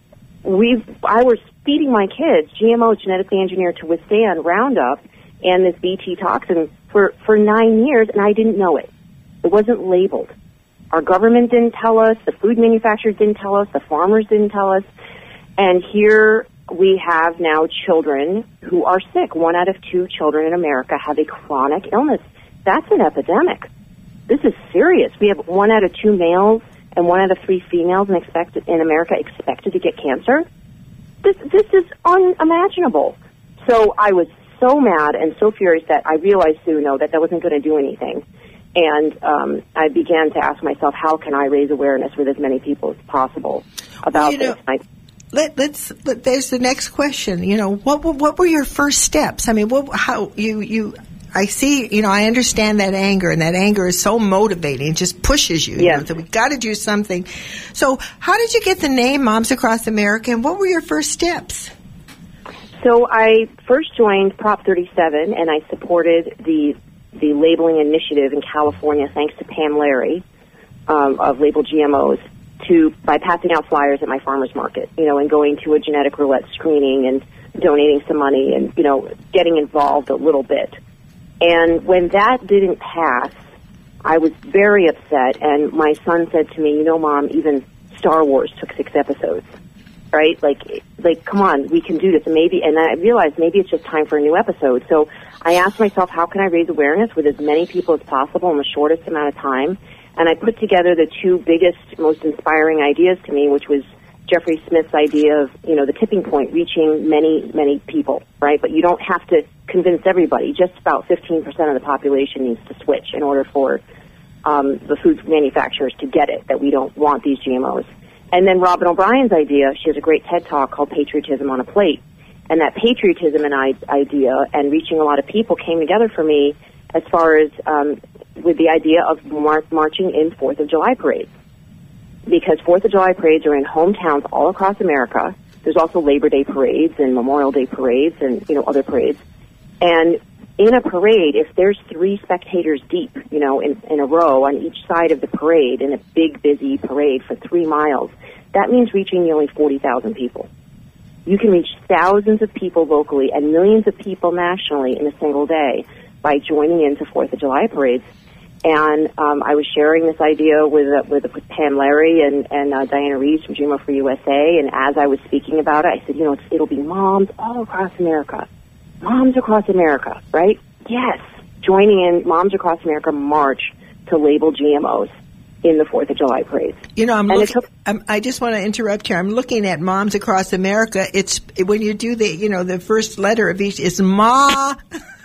we I was feeding my kids G M Os genetically engineered to withstand Roundup and this Bt toxin for, for nine years, and I didn't know it. It wasn't labeled. Our government didn't tell us, the food manufacturers didn't tell us, the farmers didn't tell us, and here we have now children who are sick. One out of two children in America have a chronic illness. That's an epidemic. This is serious. We have one out of two males and one out of three females in, expect, in America expected to get cancer. This, this is unimaginable. So I was so mad and so furious that I realized soon, though, that that wasn't going to do anything. And um, I began to ask myself, how can I raise awareness with as many people as possible about you know, this? I, let, let's. Let, there's the next question. You know, what what were your first steps? I mean, what, how you you. I see. You know, I understand that anger, and that anger is so motivating. It just pushes you. Yeah. You know, so we got to do something. So, how did you get the name Moms Across America, and what were your first steps? So I first joined Prop thirty-seven, and I supported the the labeling initiative in California, thanks to Pam Larry um, of Label G M Os, to by passing out flyers at my farmer's market, you know, and going to a genetic roulette screening and donating some money and, you know, getting involved a little bit. And when that didn't pass, I was very upset, and my son said to me, you know, Mom, even Star Wars took six episodes, right? Like, like, come on, we can do this. And maybe, and I realized maybe it's just time for a new episode. So I asked myself, how can I raise awareness with as many people as possible in the shortest amount of time? And I put together the two biggest, most inspiring ideas to me, which was Jeffrey Smith's idea of, you know, the tipping point, reaching many, many people, right? But you don't have to convince everybody. Just about fifteen percent of the population needs to switch in order for um, the food manufacturers to get it, that we don't want these G M Os. And then Robin O'Brien's idea, she has a great TED Talk called Patriotism on a Plate. And that patriotism and I- idea and reaching a lot of people came together for me as far as um, with the idea of mar- marching in fourth of July parades. Because fourth of July parades are in hometowns all across America. There's also Labor Day parades and Memorial Day parades and, you know, other parades. And in a parade, if there's three spectators deep, you know, in, in a row on each side of the parade, in a big, busy parade for three miles, that means reaching nearly forty thousand people. You can reach thousands of people locally and millions of people nationally in a single day by joining into fourth of July parades. And um, I was sharing this idea with uh, with, with Pam Larry and, and uh, Diana Reeves from G M O for U S A. And as I was speaking about it, I said, you know, it's, it'll be moms all across America. Moms across America, right? Yes. Joining in Moms Across America march to label G M Os in the fourth of July parades. You know, I'm and looking, took, I'm, I just want to interrupt here. I'm looking at Moms Across America. It's when you do the, you know, the first letter of each is Ma.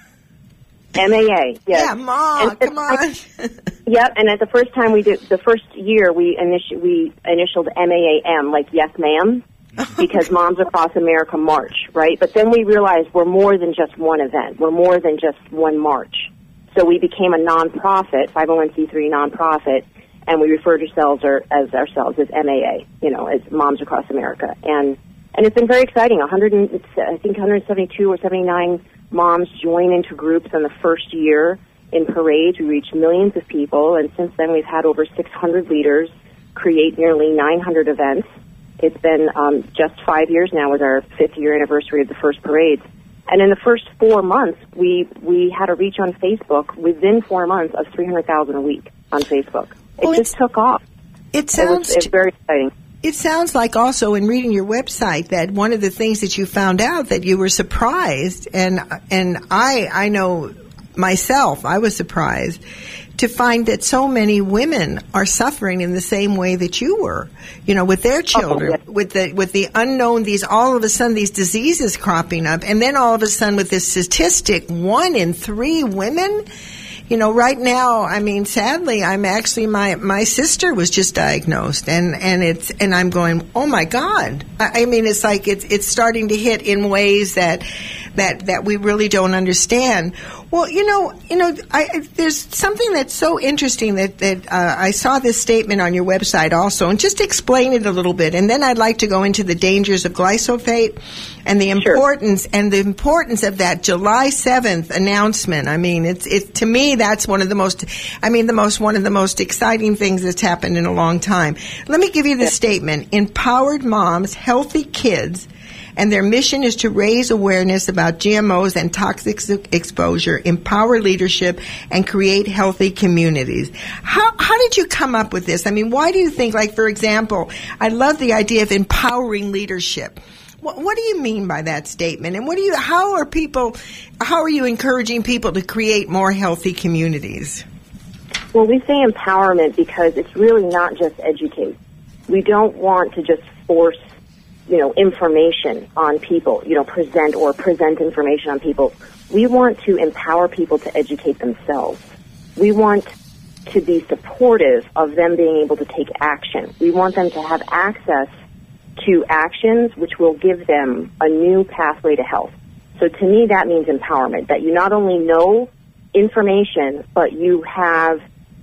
M A A, yes. Yeah, Ma, and come on. Yep, and at the first time we did, the first year we initi- we initialed M A A M, like yes ma'am, because Moms Across America march, right? But then we realized we're more than just one event. We're more than just one march. So we became a nonprofit, five oh one c three nonprofit, and we referred ourselves or, as ourselves as M A A, you know, as Moms Across America. And and it's been very exciting. one hundred, it's, I think one hundred seventy-two or seventy-nine moms join into groups in the first year in parades. We reached millions of people, and since then we've had over six hundred leaders create nearly nine hundred events. It's been um, just five years now with our fifth year anniversary of the first parades. And in the first four months, we we had a reach on Facebook within four months of three hundred thousand a week on Facebook. It Well, just took off. It sounds It was, it's very exciting. It sounds like also in reading your website that one of the things that you found out that you were surprised, and and I I know myself, I was surprised to find that so many women are suffering in the same way that you were, you know, with their children, Oh, yeah. with the with the unknown, these all of a sudden these diseases cropping up, and then all of a sudden with this statistic, one in three women. You know, right now, I mean, sadly, I'm actually, my, my sister was just diagnosed, and, and it's, and I'm going, oh my God. I, I mean, it's like, it's, it's starting to hit in ways that, that, that we really don't understand. Well, you know, you know, I, there's something that's so interesting that, that, uh, I saw this statement on your website also, and just explain it a little bit, and then I'd like to go into the dangers of glyphosate and the importance, sure. and the importance of that July seventh announcement. I mean, it's, it, to me, that's one of the most, I mean, the most, one of the most exciting things that's happened in a long time. Let me give you the yeah. statement. Empowered moms, healthy kids, and their mission is to raise awareness about G M Os and toxic exposure, empower leadership, and create healthy communities. How, how did you come up with this? I mean, why do you think, like, for example, I love the idea of empowering leadership. What, what do you mean by that statement? And what do you, how are people, how are you encouraging people to create more healthy communities? Well, we say empowerment because it's really not just educate. We don't want to just force, you know, information on people, you know, present or present information on people. We want to empower people to educate themselves. We want to be supportive of them being able to take action. We want them to have access to actions which will give them a new pathway to health. So to me, that means empowerment, that you not only know information, but you have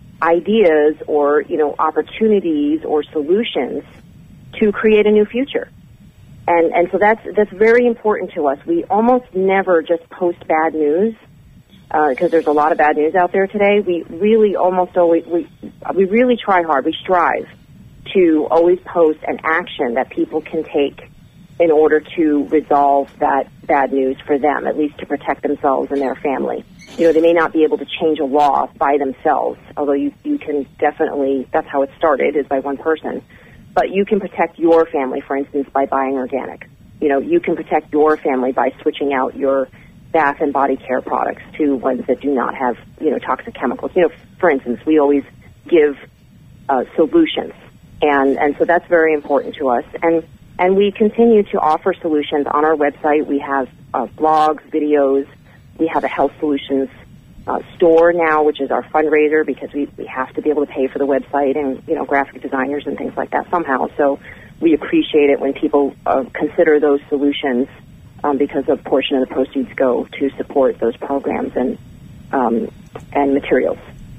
ideas or, you know, opportunities or solutions to create a new future. And and so that's that's very important to us. We almost never just post bad news. because uh, there's a lot of bad news out there today, we really almost always, we, we really try hard, we strive to always post an action that people can take in order to resolve that bad news for them, at least to protect themselves and their family. You know, they may not be able to change a law by themselves, although you, you can definitely, that's how it started, is by one person. But you can protect your family, for instance, by buying organic. You know, you can protect your family by switching out your bath and body care products to ones that do not have, you know, toxic chemicals. You know, for instance, we always give uh, solutions, and, and so that's very important to us. And and we continue to offer solutions on our website. We have uh, blogs, videos. We have a health solutions uh, store now, which is our fundraiser, because we, we have to be able to pay for the website and, you know, graphic designers and things like that somehow. So we appreciate it when people uh, consider those solutions, um, because a portion of the proceeds go to support those programs and um, and materials.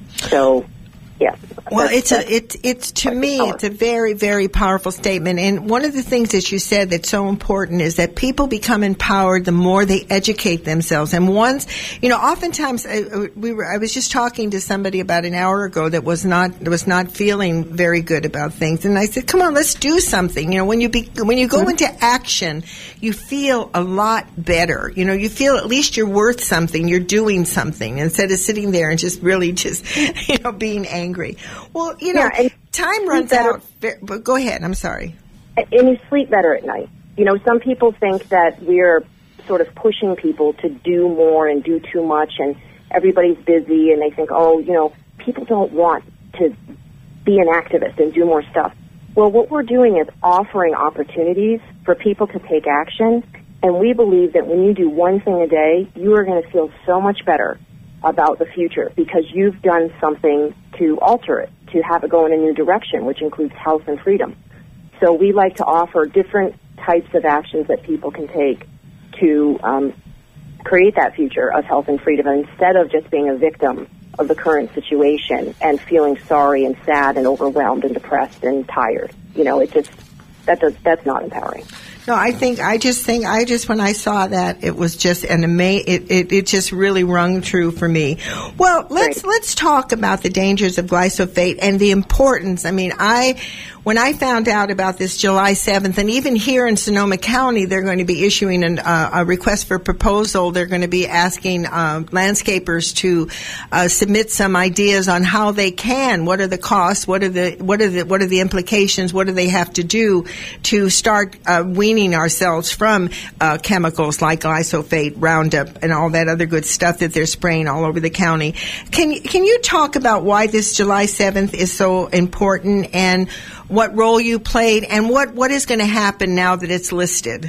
So, yeah. Well, it's a, it's, it's, to me, it's a very, very powerful statement. And one of the things that you said that's so important is that people become empowered the more they educate themselves. And once, you know, oftentimes I, we were, I was just talking to somebody about an hour ago that was not, that was not feeling very good about things. And I said, come on, let's do something. You know, when you be, when you go mm-hmm. into action, you feel a lot better. You know, you feel at least you're worth something. You're doing something instead of sitting there and just really just, you know, being angry. Angry. Well, you know, yeah, time runs out. But go ahead. I'm sorry. And you sleep better at night. You know, some people think that we're sort of pushing people to do more and do too much, and everybody's busy, and they think, oh, you know, people don't want to be an activist and do more stuff. Well, what we're doing is offering opportunities for people to take action, and we believe that when you do one thing a day, you are going to feel so much better about the future because you've done something to alter it, to have it go in a new direction, which includes health and freedom. So we like to offer different types of actions that people can take to um, create that future of health and freedom instead of just being a victim of the current situation and feeling sorry and sad and overwhelmed and depressed and tired. You know, it just, that does, that's not empowering. No, I think, I just think, I just, when I saw that, it was just an amazing, it, it, it just really rung true for me. Well, let's, Great. let's talk about the dangers of glyphosate and the importance. I mean, I, when I found out about this July seventh, and even here in Sonoma County, they're going to be issuing an, uh, a request for proposal. They're going to be asking uh, landscapers to uh, submit some ideas on how they can. What are the costs? What are the what are the what are the implications? What do they have to do to start uh, weaning ourselves from uh, chemicals like glyphosate, Roundup, and all that other good stuff that they're spraying all over the county? Can can you talk about why this July seventh is so important and what role you played, and what, what is going to happen now that it's listed?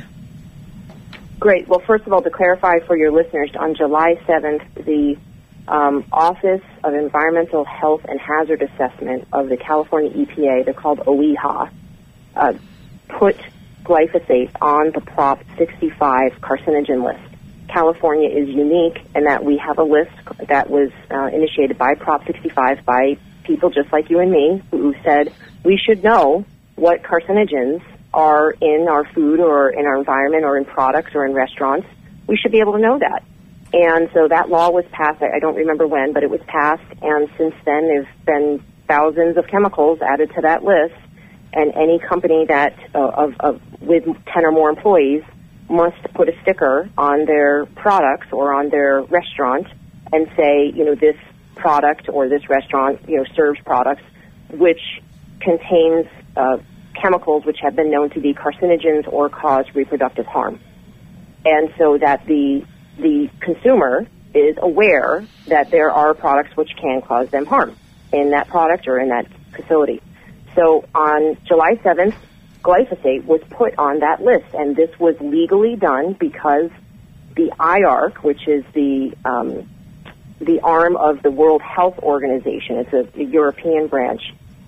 Great. Well, first of all, to clarify for your listeners, on July seventh, the um, Office of Environmental Health and Hazard Assessment of the California E P A, they're called O E H A, uh, put glyphosate on the Prop sixty-five carcinogen list. California is unique in that we have a list that was uh, initiated by Prop sixty-five by people just like you and me who said, we should know what carcinogens are in our food or in our environment or in products or in restaurants. We should be able to know that. And so that law was passed. I don't remember when, but it was passed. And since then, there's been thousands of chemicals added to that list. And any company that uh, of, of with ten or more employees must put a sticker on their products or on their restaurant and say, you know, this product or this restaurant, you know, serves products which contains uh, chemicals which have been known to be carcinogens or cause reproductive harm. And so that the the consumer is aware that there are products which can cause them harm in that product or in that facility. So on July seventh, glyphosate was put on that list, and this was legally done because the I A R C, which is the um, the arm of the World Health Organization, it's a, a European branch,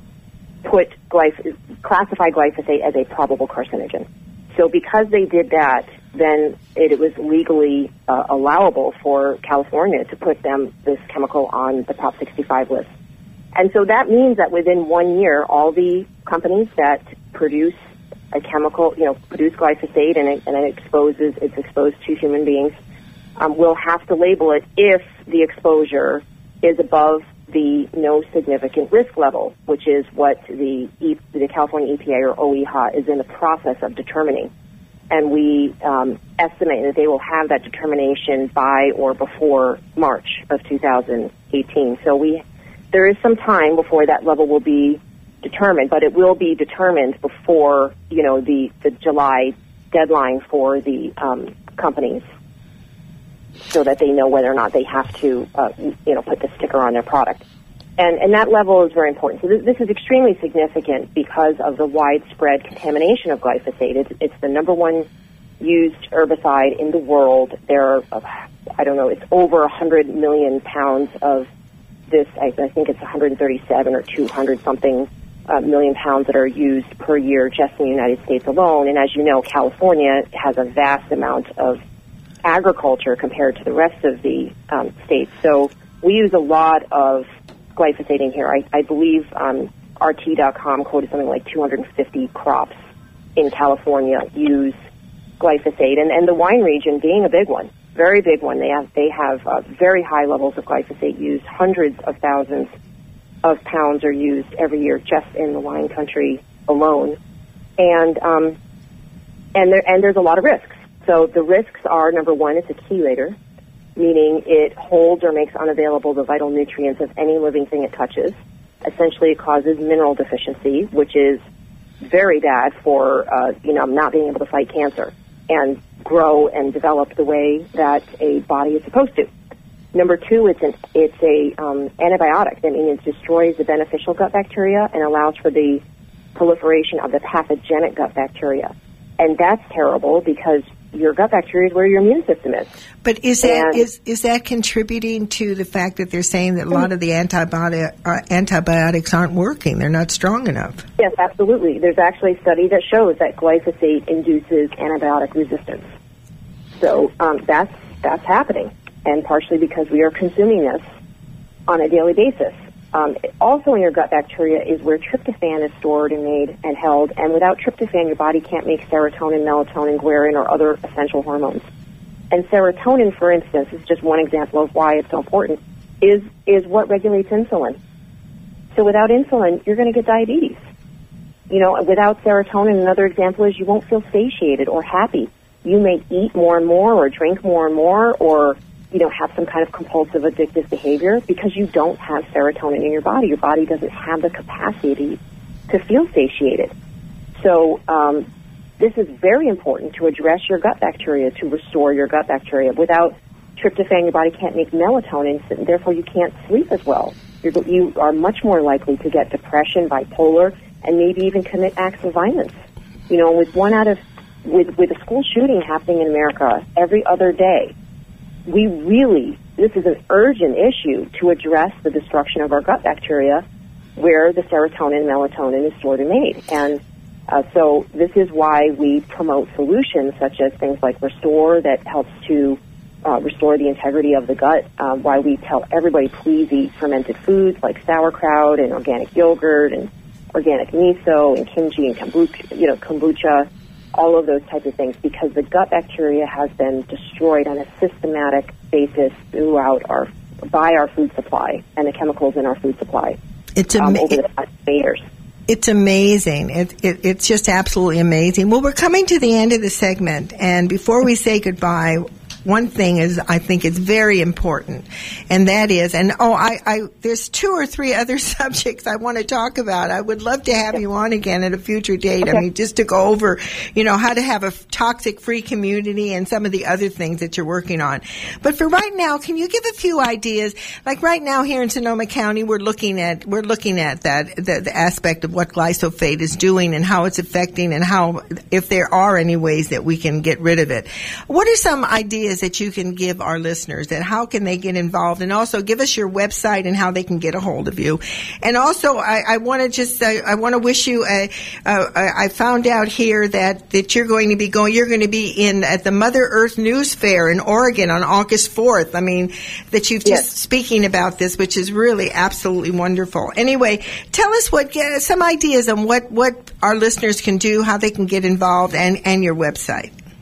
put glyph- classify glyphosate as a probable carcinogen. So because they did that, then it, it was legally uh, allowable for California to put them this chemical on the Prop sixty-five list. And so that means that within one year, all the companies that produce a chemical, you know, produce glyphosate and it, and it exposes, it's exposed to human beings, um, will have to label it if the exposure is above the no significant risk level, which is what the e- the California E P A or O E H A is in the process of determining. And we um, estimate that they will have that determination by or before March of two thousand eighteen. So we there is some time before that level will be determined, but it will be determined before, you know, the, the July deadline for the um, companies, so that they know whether or not they have to, uh, you know, put the sticker on their product. And, and that level is very important. So this, this is extremely significant because of the widespread contamination of glyphosate. It's, it's the number one used herbicide in the world. There are, uh, I don't know, it's over one hundred million pounds of this. I, I think it's one hundred thirty-seven or two hundred something uh, million pounds that are used per year just in the United States alone. And as you know, California has a vast amount of agriculture compared to the rest of the um, states. So we use a lot of glyphosate in here. I, I believe um, R T dot com quoted something like two hundred fifty crops in California use glyphosate, and, and the wine region being a big one, very big one. They have they have uh, very high levels of glyphosate used. Hundreds of thousands of pounds are used every year just in the wine country alone, and um, and there and there's a lot of risks. So the risks are, number one, it's a chelator, meaning it holds or makes unavailable the vital nutrients of any living thing it touches. Essentially, it causes mineral deficiency, which is very bad for, uh, you know, not being able to fight cancer and grow and develop the way that a body is supposed to. Number two, it's an it's a um, antibiotic. That means it destroys the beneficial gut bacteria and allows for the proliferation of the pathogenic gut bacteria. And that's terrible because your gut bacteria is where your immune system is. But is that and, is is that contributing to the fact that they're saying that a lot of the antibiotic, uh, antibiotics aren't working? They're not strong enough. Yes, absolutely. There's actually a study that shows that glyphosate induces antibiotic resistance. So um, that's that's happening, and partially because we are consuming this on a daily basis. Um, also in your gut bacteria is where tryptophan is stored and made and held, and without tryptophan, your body can't make serotonin, melatonin, guarin, or other essential hormones. And serotonin, for instance, is just one example of why it's so important, is, is what regulates insulin. So without insulin, you're going to get diabetes. You know, without serotonin, another example is you won't feel satiated or happy. You may eat more and more or drink more and more or you know, have some kind of compulsive addictive behavior because you don't have serotonin in your body. Your body doesn't have the capacity to feel satiated. So um, this is very important to address your gut bacteria, to restore your gut bacteria. Without tryptophan, your body can't make melatonin, so therefore you can't sleep as well. You're, you are much more likely to get depression, bipolar, and maybe even commit acts of violence. You know, with one out of, with, with a school shooting happening in America every other day, we really, this is an urgent issue to address the destruction of our gut bacteria where the serotonin and melatonin is stored and made. And uh, so this is why we promote solutions such as things like Restore that helps to uh, restore the integrity of the gut, uh, why we tell everybody please eat fermented foods like sauerkraut and organic yogurt and organic miso and kimchi and kombucha, you know, kombucha. All of those types of things, because the gut bacteria has been destroyed on a systematic basis throughout our, by our food supply and the chemicals in our food supply it's um, ama- over the past years. It's amazing. It, it, it's just absolutely amazing. Well, we're coming to the end of the segment, and before we say goodbye, one thing is I think it's very important, and that is, and oh, I, I there's two or three other subjects I want to talk about. I would love to have you on again at a future date. Okay. I mean, just to go over, you know, how to have a toxic-free community and some of the other things that you're working on. But for right now, can you give a few ideas? Like right now here in Sonoma County, we're looking at we're looking at that the, the aspect of what glyphosate is doing and how it's affecting, and how, if there are any ways that we can get rid of it. What are some ideas that you can give our listeners, that how can they get involved, and also give us your website and how they can get a hold of you? And also, I, I want to just, I, I want to wish you, a, a, a, I found out here that, that you're going to be going, you're going to be in at the Mother Earth News Fair in Oregon on August fourth. I mean, that you've just yes. speaking about this, which is really absolutely wonderful. Anyway, tell us what, get some ideas on what, what our listeners can do, how they can get involved, and, and your website.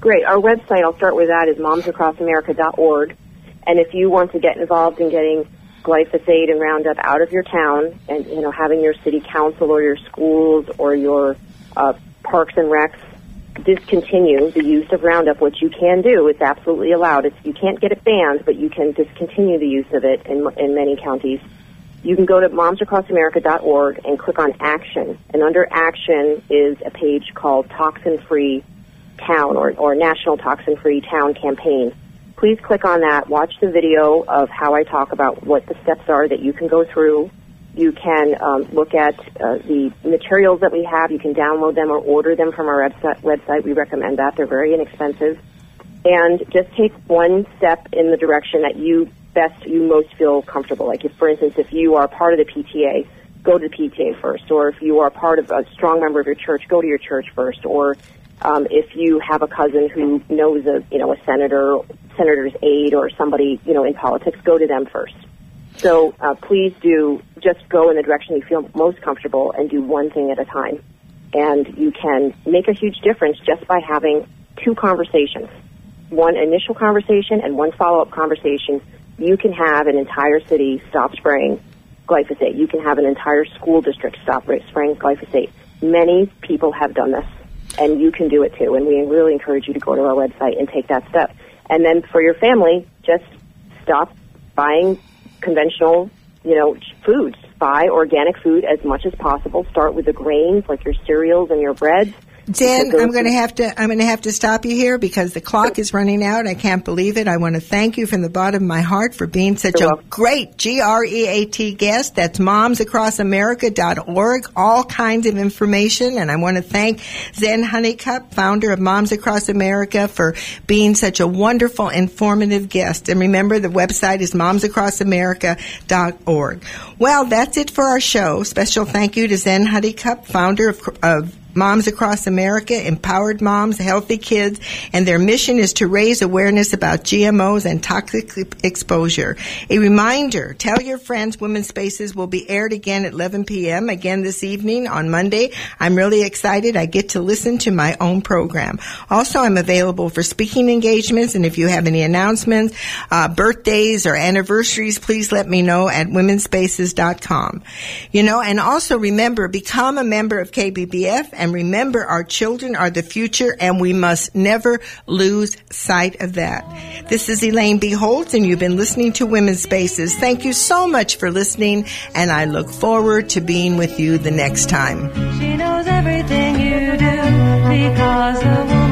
Great. Our website, I'll start with that, is moms across america dot org. And if you want to get involved in getting glyphosate and Roundup out of your town and, you know, having your city council or your schools or your uh, parks and recs discontinue the use of Roundup, which you can do, it's absolutely allowed. It's, you can't get it banned, but you can discontinue the use of it in, in many counties. You can go to moms across america dot org and click on Action. And under Action is a page called Toxin Free Town or, or National Toxin Free Town Campaign. Please click on that. Watch the video of how I talk about what the steps are that you can go through. You can um, look at uh, the materials that we have. You can download them or order them from our website. website. We recommend that. They're very inexpensive. And just take one step in the direction that you best, you most feel comfortable. Like, if, for instance, if you are part of the P T A, go to the P T A first. Or if you are part of a strong member of your church, go to your church first. Or um, if you have a cousin who knows a, you know, a senator, senator's aide, or somebody, you know, in politics, go to them first. So uh, please do just go in the direction you feel most comfortable and do one thing at a time. And you can make a huge difference just by having two conversations, one initial conversation and one follow-up conversation. You can have an entire city stop spraying glyphosate. You can have an entire school district stop spraying glyphosate. Many people have done this, and you can do it too. And we really encourage you to go to our website and take that step. And then for your family, just stop buying conventional, you know, foods. Buy organic food as much as possible. Start with the grains, like your cereals and your breads. Jen, I'm going to have to I'm going to have to stop you here because the clock is running out. I can't believe it. I want to thank you from the bottom of my heart for being such You're a welcome. great G R E A T guest. That's moms across america dot org. All kinds of information. And I want to thank Zen Honeycup, founder of Moms Across America, for being such a wonderful, informative guest. And remember, the website is moms across america dot org. Well, that's it for our show. Special thank you to Zen Honeycup, founder of, of Moms Across America, empowered moms, healthy kids, and their mission is to raise awareness about G M Os and toxic exposure. A reminder, tell your friends Women's Spaces will be aired again at eleven p.m. again this evening on Monday. I'm really excited. I get to listen to my own program. Also, I'm available for speaking engagements, and if you have any announcements, uh, birthdays, or anniversaries, please let me know at women's spaces dot com. You know, and also remember, become a member of K B B F, and remember, our children are the future, and we must never lose sight of that. This is Elaine B. Holtz, and you've been listening to Women's Spaces. Thank you so much for listening, and I look forward to being with you the next time. She knows everything you do because a woman